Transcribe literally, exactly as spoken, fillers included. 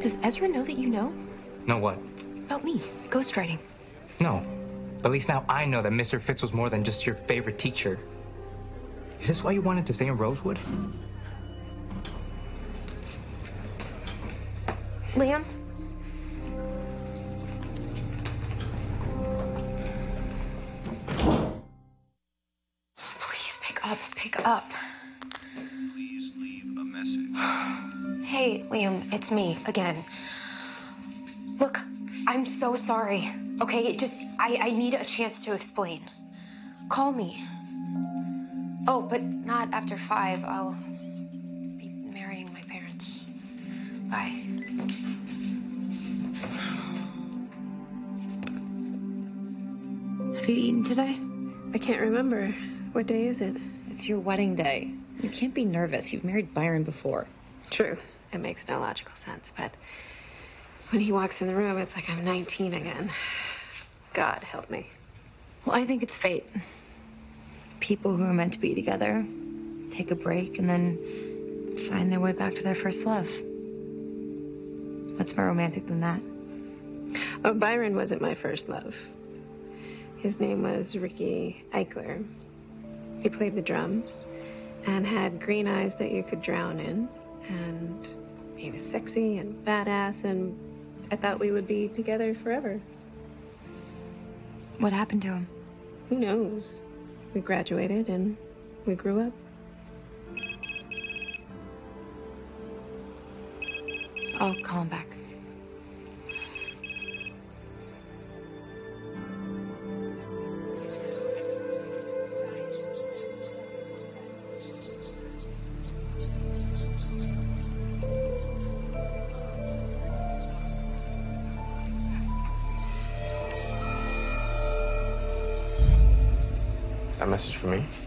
Does Ezra know that you know? Know what? About me, ghostwriting. No. But at least now I know that Mister Fitz was more than just your favorite teacher. Is this why you wanted to stay in Rosewood? Liam? Please pick up, pick up. Please leave a message. Hey, Liam, it's me again. Look, I'm so sorry. Okay, it just, I, I need a chance to explain. Call me. Oh, but not after five. I'll be marrying my parents. Bye. Have you eaten today? I can't remember. What day is it? It's your wedding day. You can't be nervous. You've married Byron before. True. It makes no logical sense, but when he walks in the room, it's like I'm nineteen again. God help me. Well, I think it's fate. People who are meant to be together take a break and then find their way back to their first love. What's more romantic than that? Oh, Byron wasn't my first love. His name was Ricky Eichler. He played the drums and had green eyes that you could drown in. And he was sexy and badass, and I thought we would be together forever. What happened to him? Who knows? We graduated and we grew up. I'll call him back. Is that a message for me?